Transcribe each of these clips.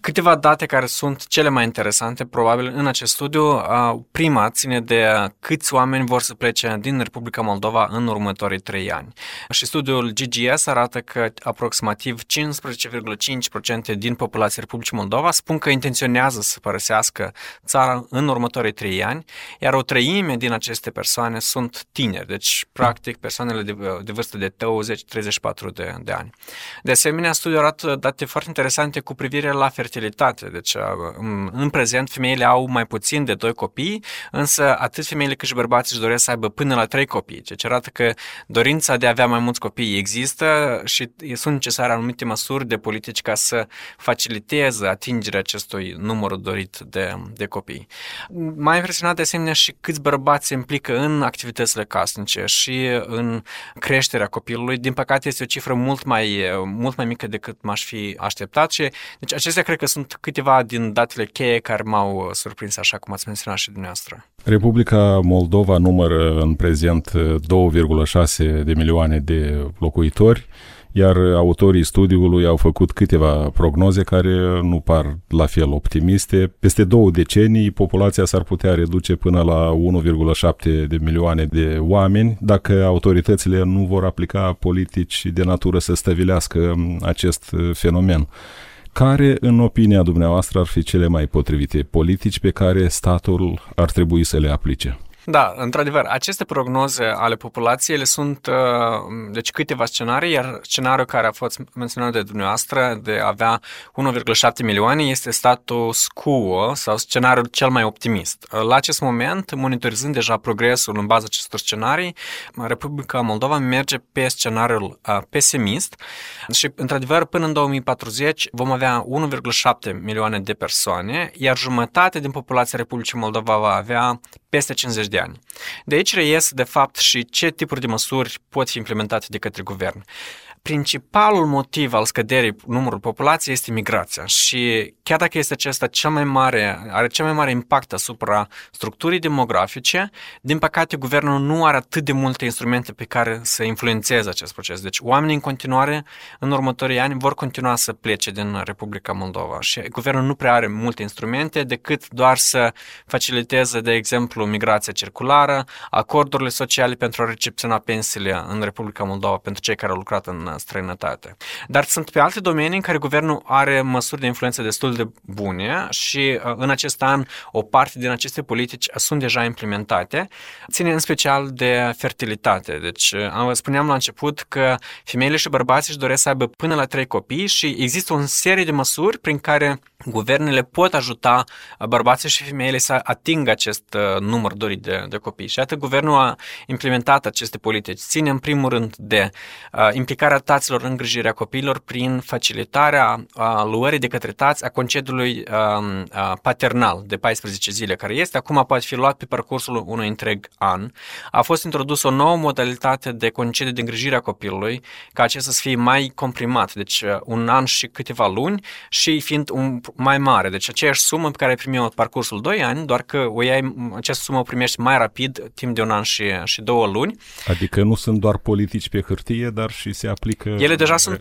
Câteva date care sunt cele mai interesante, probabil, în acest studiu. Prima ține de câți oameni vor să plece din Republica Moldova în următorii 3 ani. Și studiul GGS arată că aproximativ 15,5% din populația Republicii Moldova spun că intenționează să părăsească țara în următorii 3 ani, iar o treime din aceste persoane sunt tineri, deci, practic, persoanele de vârstă de 20-34 de ani. De asemenea, studiul arată date foarte interesante cu privire la fertilitate. Deci, în prezent, femeile au mai puțin de 2 copii, însă atât femeile cât și bărbații își doresc să aibă până la 3 copii, ceea ce arată că dorința de a avea mai mulți copii există și sunt necesare anumite măsuri de politici ca să faciliteze atingerea acestui număr dorit de copii. M-a impresionat de asemenea și câți bărbați se implică în activitățile casnice și în creșterea copilului. Din păcate, este o cifră mult mai mică decât m-aș fi așteptat și deci acestea cred că sunt câteva din datele cheie care m-au surprins, așa cum ați menționat și dumneavoastră. Republica Moldova numără în prezent 2,6 de milioane de locuitori, iar autorii studiului au făcut câteva prognoze care nu par la fel optimiste. Peste 2 decenii, populația s-ar putea reduce până la 1,7 de milioane de oameni dacă autoritățile nu vor aplica politici de natură să stăvilească acest fenomen. Care, în opinia dumneavoastră, ar fi cele mai potrivite politici pe care statul ar trebui să le aplice? Da, într-adevăr, aceste prognoze ale populației sunt deci câteva scenarii, iar scenariul care a fost menționat de dumneavoastră de a avea 1,7 milioane este status quo sau scenariul cel mai optimist. La acest moment, monitorizând deja progresul în baza acestor scenarii, Republica Moldova merge pe scenariul pesimist și, într-adevăr, până în 2040 vom avea 1,7 milioane de persoane, iar jumătate din populația Republicii Moldova va avea peste 50 de ani. De aici reiese, de fapt, și ce tipuri de măsuri pot fi implementate de către guvern. Principalul motiv al scăderii numărului populației este migrația și chiar dacă este acesta are cel mai mare impact asupra structurii demografice, din păcate guvernul nu are atât de multe instrumente pe care să influențeze acest proces. Deci oamenii în continuare, în următorii ani, vor continua să plece din Republica Moldova și guvernul nu prea are multe instrumente decât doar să faciliteze, de exemplu, migrația circulară, acordurile sociale pentru a recepționa pensiile în Republica Moldova pentru cei care au lucrat în străinătate. Dar sunt pe alte domenii în care guvernul are măsuri de influență destul de bune și în acest an o parte din aceste politici sunt deja implementate, ține în special de fertilitate. Deci, spuneam la început că femeile și bărbații își doresc să aibă până la 3 copii și există o serie de măsuri prin care guvernele pot ajuta bărbații și femeile să atingă acest număr dorit de copii. Și iată, guvernul a implementat aceste politici. Ține în primul rând de implicarea taților în îngrijirea copiilor prin facilitarea luării de către tați a concediului paternal de 14 zile, care acum poate fi luat pe parcursul unui întreg an. A fost introdusă o nouă modalitate de concediu de îngrijire a copilului, ca acesta să fie mai comprimat, deci 1 an și câteva luni și fiind mai mare. Deci aceeași sumă pe care ai primit-o parcursul 2 ani, doar că această sumă o primești mai rapid, timp de 1 an și 2 luni. Adică nu sunt doar politici pe hârtie, dar și se aplică... Ele deja sunt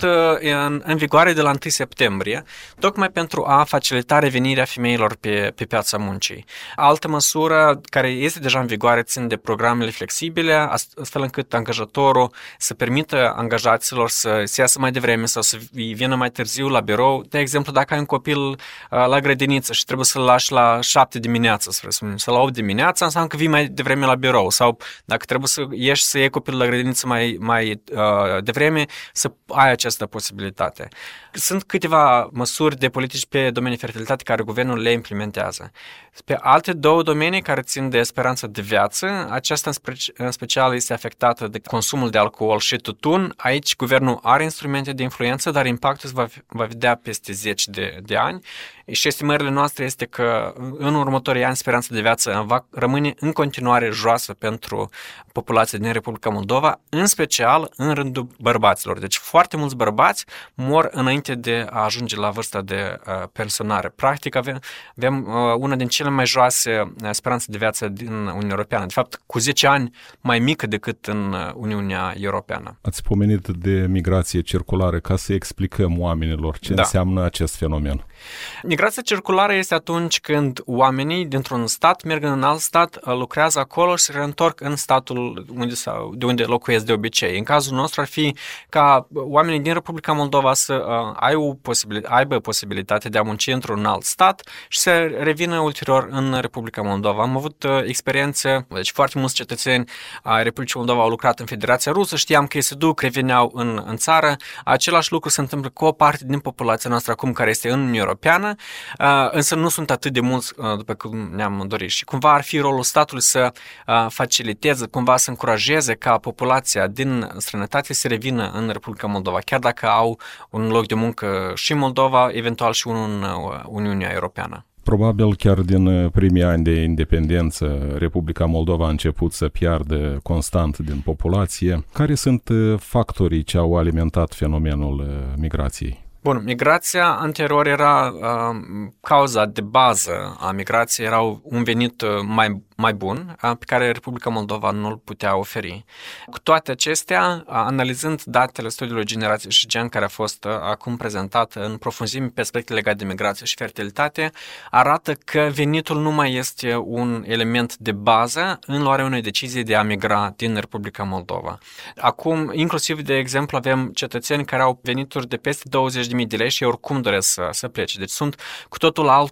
în vigoare de la 1 septembrie, tocmai pentru a facilita revenirea femeilor pe piața muncii. Altă măsură care este deja în vigoare țin de programele flexibile, astfel încât angajatorul să permită angajaților să iasă mai devreme sau să vină mai târziu la birou. De exemplu, dacă ai un copil la grădiniță și trebuie să-l lași la 7 dimineața, sau la 8 dimineața, înseamnă că vii mai devreme la birou. Sau dacă trebuie să ieși să iei copilul la grădiniță mai devreme, să ai această posibilitate. Sunt câteva măsuri de politici pe domeniul fertilitate care guvernul le implementează. Pe alte 2 domenii care țin de speranța de viață, aceasta în special este afectată de consumul de alcool și tutun. Aici guvernul are instrumente de influență, dar impactul va vedea peste 10 de ani. Și estimările noastre este că în următorii ani speranța de viață va rămâne în continuare joasă pentru populația din Republica Moldova, în special în rândul bărbaților. Deci foarte mulți bărbați mor înainte de a ajunge la vârsta de pensionare. Practic avem una din cele mai joase speranțe de viață din Uniunea Europeană. De fapt, cu 10 ani mai mică decât în Uniunea Europeană. Ați pomenit de migrație circulară ca să explicăm oamenilor ce înseamnă acest fenomen. Migrația circulară este atunci când oamenii dintr-un stat merg în alt stat, lucrează acolo și se reîntorc în statul de unde locuiesc de obicei. În cazul nostru ar fi ca oamenii din Republica Moldova să aibă posibilitatea de a munci într-un alt stat și să revină ulterior în Republica Moldova. Am avut experiențe, deci foarte mulți cetățeni ai Republicii Moldova au lucrat în Federația Rusă, știam că ei se duc, reveneau în țară. Același lucru se întâmplă cu o parte din populația noastră acum care este în Uniunea Europeană, însă nu sunt atât de mulți după cum ne-am dorit. Și cumva ar fi rolul statului să faciliteze, cumva să încurajeze ca populația din străinătate să revină în Republica Moldova, chiar dacă au un loc de muncă și în Moldova, eventual și unul în Uniunea Europeană. Probabil chiar din primii ani de independență, Republica Moldova a început să piardă constant din populație. Care sunt factorii ce au alimentat fenomenul migrației? Bun, migrația anterior era cauza de bază a migrației, era un venit mai bun pe care Republica Moldova nu îl putea oferi. Cu toate acestea, analizând datele studiului Generație și Gen, care a fost acum prezentat în profunzime pe aspecte legate de migrație și fertilitate, arată că venitul nu mai este un element de bază în luarea unei decizii de a migra din Republica Moldova. Acum, inclusiv, de exemplu, avem cetățeni care au venituri de peste 20.000 de lei și oricum doresc să plece. Deci sunt cu totul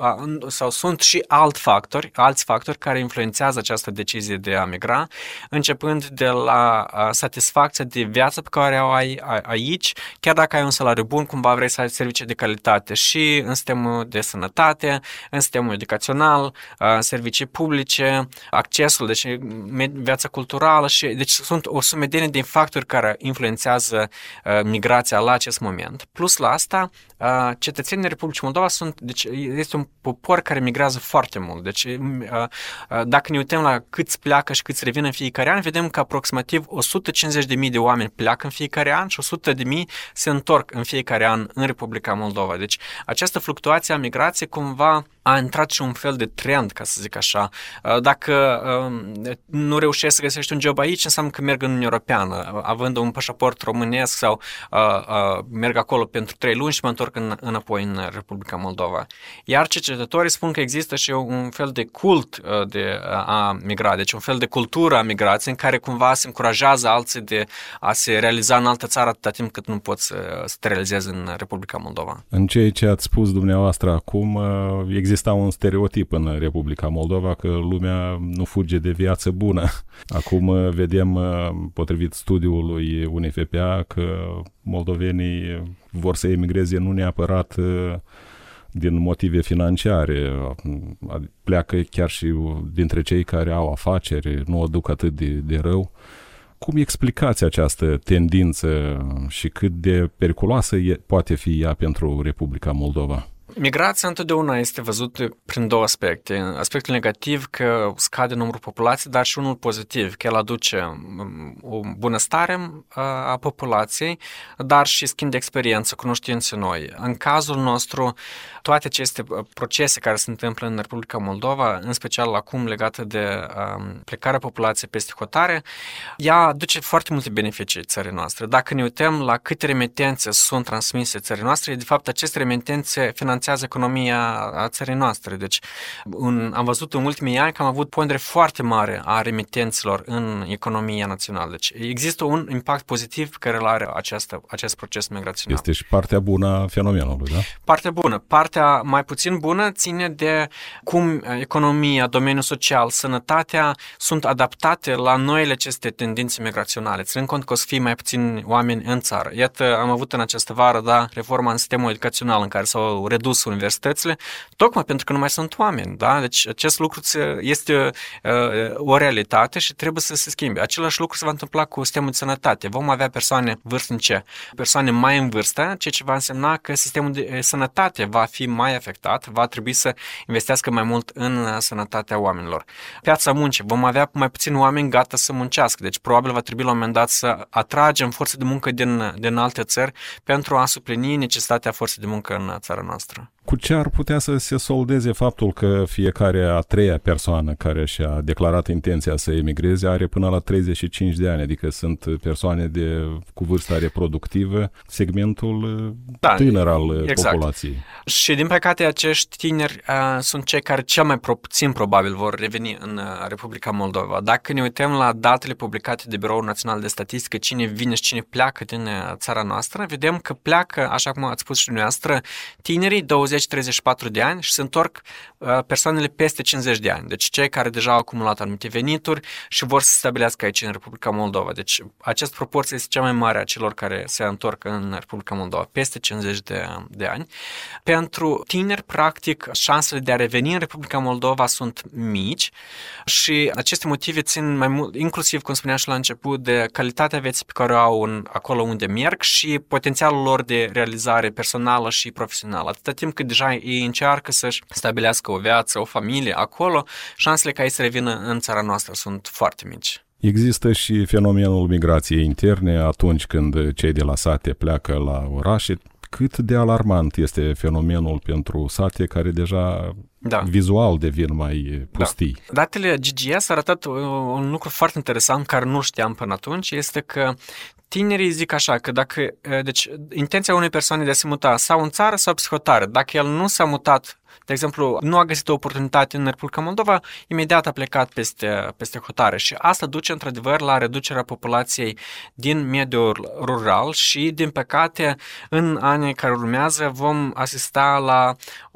sunt și alți factori care influențează această decizie de a migra, începând de la satisfacția de viață pe care o ai aici, chiar dacă ai un salariu bun, cumva vrei să ai servicii de calitate și în sistemul de sănătate, în sistemul educațional, servicii publice, accesul, deci viața culturală deci sunt o sumedenie de factori care influențează migrația la acest moment. Plus la asta, cetățenii Republicii Moldova deci este un popor care migrează foarte mult. Deci dacă ne uităm la câți pleacă și câți revin în fiecare an, vedem că aproximativ 150.000 de oameni pleacă în fiecare an și 100.000 se întorc în fiecare an în Republica Moldova. Deci această fluctuație a migrației cumva a intrat și un fel de trend, ca să zic așa. Dacă nu reușești să găsești un job aici, înseamnă că merg în Uniunea Europeană, având un pașaport românesc sau merg acolo pentru 3 luni și mă întorc înapoi în Republica Moldova. Iar cercetătorii spun că există și un fel de cult de a migra, deci un fel de cultură a migrației în care cumva se încurajează alții de a se realiza în altă țară atâta timp cât nu poți să te realizezi în Republica Moldova. În ceea ce ați spus dumneavoastră acum, exista un stereotip în Republica Moldova că lumea nu fuge de viață bună. Acum vedem, potrivit studiului UNFPA, că moldovenii vor să emigreze nu neapărat din motive financiare, pleacă chiar și dintre cei care au afaceri, nu o duc atât de rău. Cum explicați această tendință și cât de periculoasă poate fi ea pentru Republica Moldova? Migrația întotdeauna este văzută prin două aspecte. Aspectul negativ că scade numărul populației, dar și unul pozitiv, că el aduce o bunăstare a populației, dar și schimb de experiență, cunoștințe noi. În cazul nostru, toate aceste procese care se întâmplă în Republica Moldova, în special acum legate de plecarea populației peste hotare, ea aduce foarte multe beneficii țării noastre. Dacă ne uităm la câte remitențe sunt transmise țării noastre, de fapt aceste remitențe finanțează economia a țării noastre. Deci am văzut în ultimii ani că am avut pondere foarte mare a remitenților în economia națională. Deci există un impact pozitiv care îl are acest proces migrațional. Este și partea bună a fenomenului, da? Partea bună. Partea mai puțin bună ține de cum economia, domeniul social, sănătatea sunt adaptate la noile aceste tendințe migraționale. Ținând cont că o să fie mai puțini oameni în țară. Iată, am avut în această vară, reforma în sistemul educațional în care s-au redus universitățile, tocmai pentru că nu mai sunt oameni. Da? Deci acest lucru este o realitate și trebuie să se schimbe. Același lucru se va întâmpla cu sistemul de sănătate. Vom avea persoane vârstnice, persoane mai în vârstă, ceea ce va însemna că sistemul de sănătate va fi mai afectat, va trebui să investească mai mult în sănătatea oamenilor. Piața muncii, vom avea mai puțini oameni gata să muncească, deci probabil va trebui la un moment dat să atragem forță de muncă din alte țări pentru a suplini necesitatea forței de muncă în țara noastră. Cu ce ar putea să se soldeze faptul că fiecare a treia persoană care și-a declarat intenția să emigreze are până la 35 de ani, adică sunt persoane cu vârsta reproductivă, segmentul tânăr al populației. Și din păcate acești tineri sunt cei care cel mai puțin probabil vor reveni în Republica Moldova. Dacă ne uităm la datele publicate de Biroul Național de Statistică, cine vine și cine pleacă din țara noastră, vedem că pleacă, așa cum ați spus și dumneavoastră, tinerii 20-34 de ani și se întorc persoanele peste 50 de ani. Deci cei care deja au acumulat anumite venituri și vor să se stabilească aici în Republica Moldova. Deci această proporție este cea mai mare a celor care se întorc în Republica Moldova, peste 50 de ani. Pentru tineri, practic, șansele de a reveni în Republica Moldova sunt mici și aceste motive țin mai mult, inclusiv, cum spuneam și la început, de calitatea vieții pe care o au acolo unde merg și potențialul lor de realizare personală și profesională. Atâta timp cât deja ei încearcă să-și stabilească o viață, o familie acolo, șansele ca ei să revină în țara noastră sunt foarte mici. Există și fenomenul migrației interne atunci când cei de la sate pleacă la orașe. Cât de alarmant este fenomenul pentru sate care deja vizual devin mai pustii? Datele GGS arată un lucru foarte interesant care nu știam până atunci, este că tinerii zic așa, că deci intenția unei persoane de a se muta sau în țară sau psihotare, dacă el nu s-a mutat, de exemplu, nu a găsit o oportunitate în Republica Moldova, imediat a plecat peste hotare și asta duce într-adevăr la reducerea populației din mediul rural și, din păcate, în anii care urmează vom asista la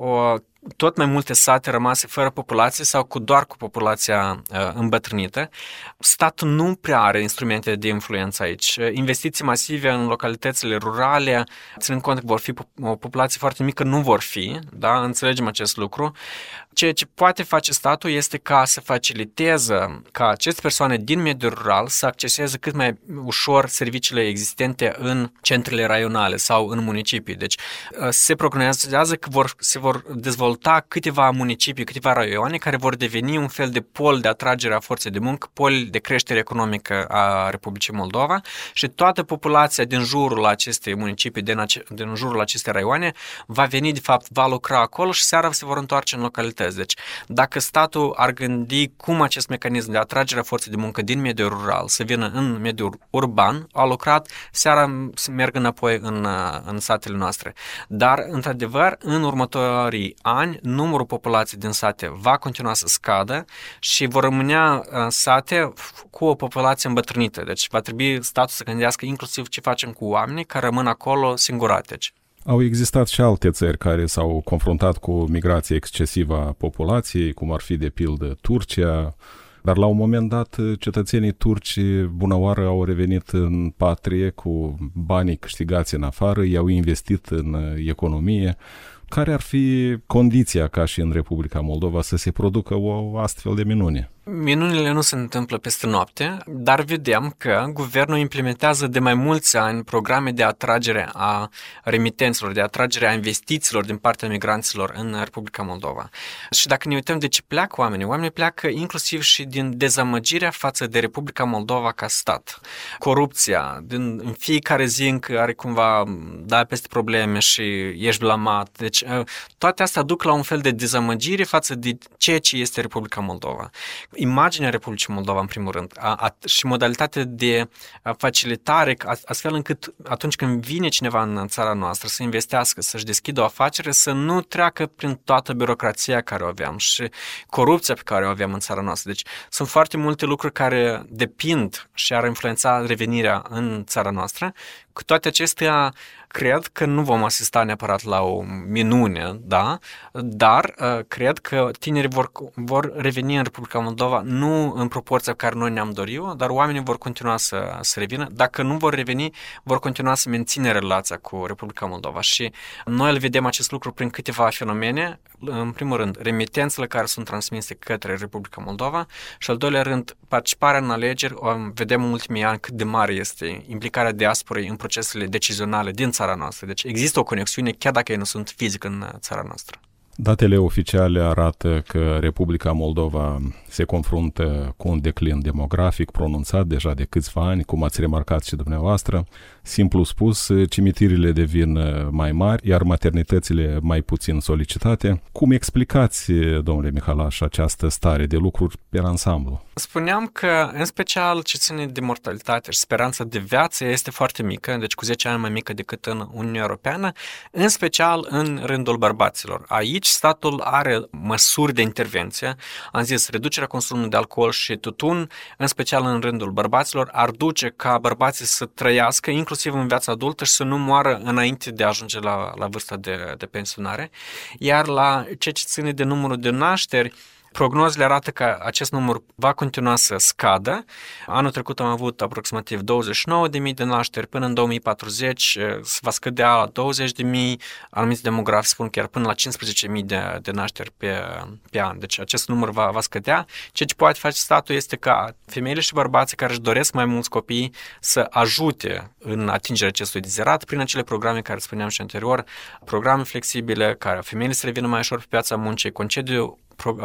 tot mai multe sate rămase fără populație sau doar cu populația îmbătrânită. Statul nu prea are instrumente de influență aici. Investiții masive în localitățile rurale, ținând cont că vor fi o populație foarte mică, nu vor fi, da? Înțelegem acest lucru. Ceea ce poate face statul este ca să faciliteze ca aceste persoane din mediul rural să acceseze cât mai ușor serviciile existente în centrele raionale sau în municipii. Deci se prognozează că se vor dezvolta câteva municipii, câteva raioane care vor deveni un fel de pol de atragere a forței de muncă, pol de creștere economică a Republicii Moldova și toată populația din jurul acestei municipii, din jurul acestei raioane va veni, de fapt, va lucra acolo și seara se vor întoarce în localități. Deci, dacă statul ar gândi cum acest mecanism de atragere a forței de muncă din mediul rural să vină în mediul urban, a lucrat, seara să meargă înapoi în satele noastre. Dar, într-adevăr, în următorii ani, numărul populației din sate va continua să scadă și vor rămânea sate cu o populație îmbătrânită. Deci, va trebui statul să gândească inclusiv ce facem cu oamenii care rămân acolo singuratici. Au existat și alte țări care s-au confruntat cu migrație excesivă a populației, cum ar fi de pildă Turcia, dar la un moment dat cetățenii turci bunăoară au revenit în patrie cu banii câștigați în afară, i-au investit în economie. Care ar fi condiția ca și în Republica Moldova să se producă o astfel de minune? Minunile nu se întâmplă peste noapte, dar vedem că guvernul implementează de mai mulți ani programe de atragere a remitenților, de atragere a investițiilor din partea migranților în Republica Moldova. Și dacă ne uităm de ce pleacă oamenii pleacă inclusiv și din dezamăgirea față de Republica Moldova ca stat. Corupția, în fiecare zi încă are cumva peste probleme și ești blamat. Deci toate astea duc la un fel de dezamăgire față de ceea ce este Republica Moldova. Imaginea Republicii Moldova, în primul rând, și modalitatea de facilitare, astfel încât atunci când vine cineva în țara noastră să investească, să-și deschidă o afacere, să nu treacă prin toată birocrația care o aveam și corupția pe care o aveam în țara noastră. Deci sunt foarte multe lucruri care depind și ar influența revenirea în țara noastră. Cu toate acestea, cred că nu vom asista neapărat la o minune, da? Dar cred că tinerii vor reveni în Republica Moldova, nu în proporția pe care noi ne-am dorit-o, dar oamenii vor continua să revină. Dacă nu vor reveni, vor continua să mențină relația cu Republica Moldova. Și noi îl vedem acest lucru prin câteva fenomene. În primul rând, remitențele care sunt transmise către Republica Moldova și, al doilea rând, participarea în alegeri. Vedem în ultimii ani cât de mare este implicarea diasporei în procesele decizionale din țara noastră. Deci există o conexiune, chiar dacă ei nu sunt fizic în țara noastră. Datele oficiale arată că Republica Moldova se confruntă cu un declin demografic pronunțat deja de câțiva ani, cum ați remarcat și dumneavoastră. Simplu spus, cimitirile devin mai mari, iar maternitățile mai puțin solicitate. Cum explicați, domnule Mihalaș, această stare de lucruri pe ansamblu? Spuneam că, în special, ce ține de mortalitate și speranța de viață este foarte mică, deci cu 10 ani mai mică decât în Uniunea Europeană, în special în rândul bărbaților. Aici statul are măsuri de intervenție. Am zis, reducerea consumului de alcool și tutun, în special în rândul bărbaților, ar duce ca bărbații să trăiască, inclusiv în viața adultă, și să nu moară înainte de a ajunge la vârsta de pensionare. Iar la ceea ce ține de numărul de nașteri, prognozele arată că acest număr va continua să scadă. Anul trecut am avut aproximativ 29.000 de nașteri, până în 2040 va scădea la 20.000, anumiți demografi spun chiar până la 15.000 de nașteri pe an. Deci acest număr va scădea. Ceea ce poate face statul este ca femeile și bărbații care își doresc mai mulți copii să ajute în atingerea acestui dezirat prin acele programe care spuneam și anterior, programe flexibile, care femeile să revină mai ușor pe piața muncii, concediu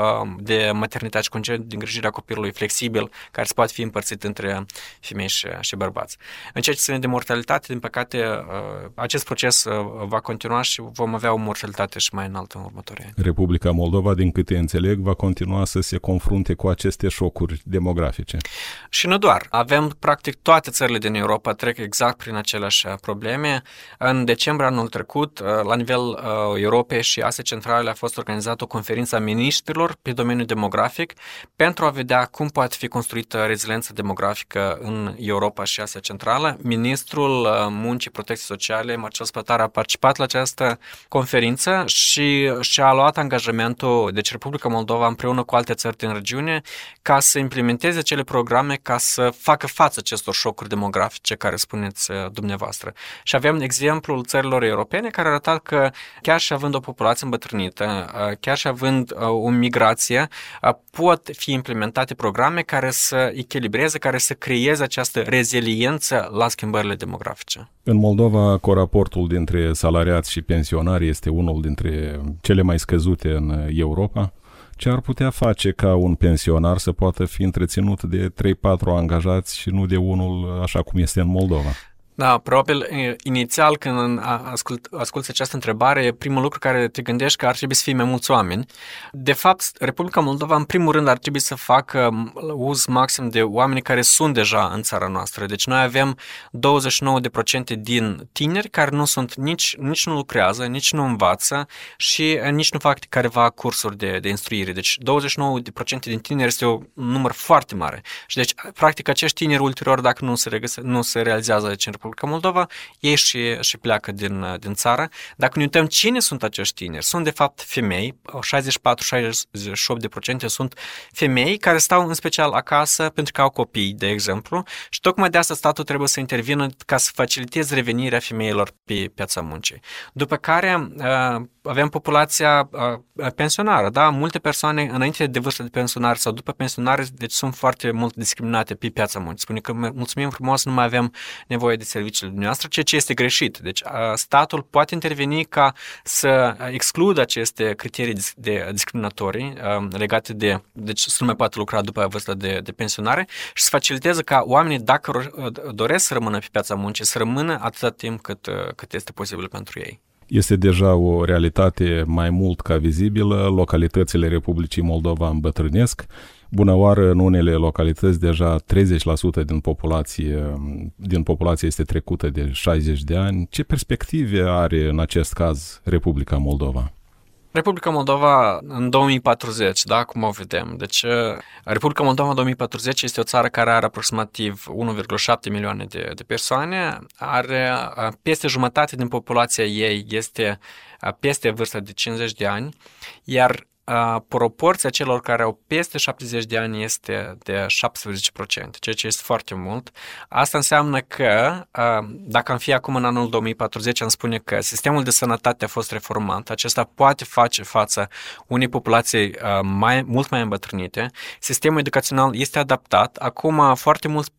de maternitate și concediu de îngrijire a copilului flexibil, care se poate fi împărțit între femei și bărbați. În ceea ce ține de mortalitate, din păcate, acest proces va continua și vom avea o mortalitate și mai înaltă în următorii ani. Republica Moldova, din câte înțeleg, va continua să se confrunte cu aceste șocuri demografice. Și nu doar. Avem, practic, toate țările din Europa trec exact prin aceleași probleme. În decembrie anul trecut, la nivel Europei și Asia Centrală, a fost organizată o conferință a miniștrilor pe domeniul demografic pentru a vedea cum poate fi construită reziliența demografică în Europa și Asia Centrală. Ministrul Muncii Protecției Sociale, Marcel Spătar, a participat la această conferință și și-a luat angajamentul, deci Republica Moldova împreună cu alte țări din regiune, ca să implementeze acele programe ca să facă față acestor șocuri demografice care spuneți dumneavoastră. Și avem exemplul țărilor europene care arată că chiar și având o populație îmbătrânită, chiar și având o migrație, pot fi implementate programe care să echilibreze, care să creeze această reziliență la schimbările demografice. În Moldova, coraportul dintre salariați și pensionari este unul dintre cele mai scăzute în Europa. Ce ar putea face ca un pensionar să poată fi întreținut de 3-4 angajați și nu de unul așa cum este în Moldova? Da, probabil inițial când asculți această întrebare, primul lucru care te gândești că ar trebui să fie mai mulți oameni. De fapt, Republica Moldova în primul rând ar trebui să facă uz maxim de oameni care sunt deja în țara noastră. Deci noi avem 29% din tineri care nu sunt nici nu lucrează, nici nu învață și nici nu fac careva cursuri de instruire. Deci 29% din tineri este un număr foarte mare. Și deci, practic, acești tineri ulterior, dacă nu se realizează aici în Republica Moldova, ei și pleacă din țară. Dacă ne uităm cine sunt acești tineri, sunt de fapt femei, 64-68% sunt femei care stau în special acasă pentru că au copii, de exemplu, și tocmai de asta statul trebuie să intervină ca să faciliteze revenirea femeilor pe piața muncii. După care avem populația pensionară, da? Multe persoane înainte de vârstă de pensionare sau după pensionare, deci sunt foarte mult discriminate pe piața muncii. Spune că mulțumim frumos, nu mai avem nevoie de serviciile dumneavoastră, ceea ce este greșit. Deci statul poate interveni ca să excludă aceste criterii discriminatorii legate deci să nu mai poate lucra după vârsta de pensionare și să faciliteze ca oamenii, dacă doresc să rămână pe piața muncii, să rămână atâta timp cât este posibil pentru ei. Este deja o realitate mai mult ca vizibilă. Localitățile Republicii Moldova îmbătrânesc. Bună oară, în unele localități deja 30% din populație este trecută de 60 de ani. Ce perspective are în acest caz Republica Moldova? Republica Moldova în 2040, da, cum o vedem. Deci, Republica Moldova în 2040 este o țară care are aproximativ 1,7 milioane de persoane, are peste jumătate din populația ei este peste vârsta de 50 de ani, iar proporția celor care au peste 70 de ani este de 17%, ceea ce este foarte mult. Asta înseamnă că, dacă am fi acum în anul 2040, am spune că sistemul de sănătate a fost reformat, acesta poate face față unei populații mult mai îmbătrânite, sistemul educațional este adaptat, acum foarte mulți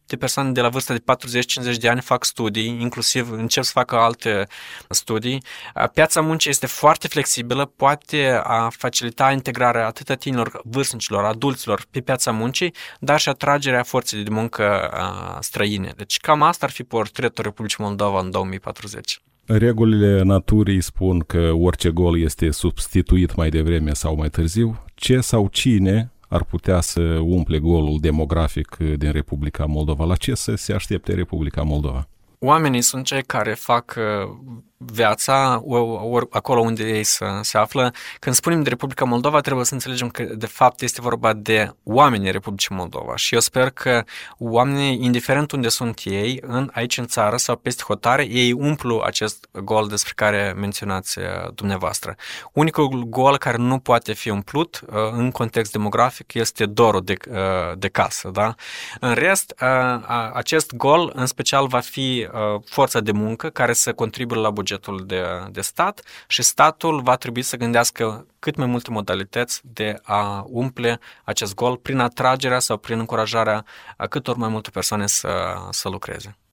multe persoane de la vârsta de 40-50 de ani fac studii, inclusiv încep să facă alte studii. Piața muncii este foarte flexibilă, poate facilita integrarea atât a tinerilor, vârstnicilor, adulților pe piața muncii, dar și atragerea forței de muncă străine. Deci cam asta ar fi portretul Republicii Moldova în 2040. Regulile naturii spun că orice gol este substituit mai devreme sau mai târziu. Ce sau cine ar putea să umple golul demografic din Republica Moldova? La ce să se aștepte Republica Moldova? Oamenii sunt cei care fac viața acolo unde ei se află. Când spunem de Republica Moldova, trebuie să înțelegem că de fapt este vorba de oamenii Republicii Moldova și eu sper că oamenii, indiferent unde sunt ei, aici în țară sau peste hotare, ei umplu acest gol despre care menționați dumneavoastră. Unicul gol care nu poate fi umplut în context demografic este dorul de casă. Da? În rest, acest gol în special va fi forța de muncă care să contribuie la bugetul de stat și statul va trebui să gândească cât mai multe modalități de a umple acest gol prin atragerea sau prin încurajarea a cât ori mai multe persoane să lucreze.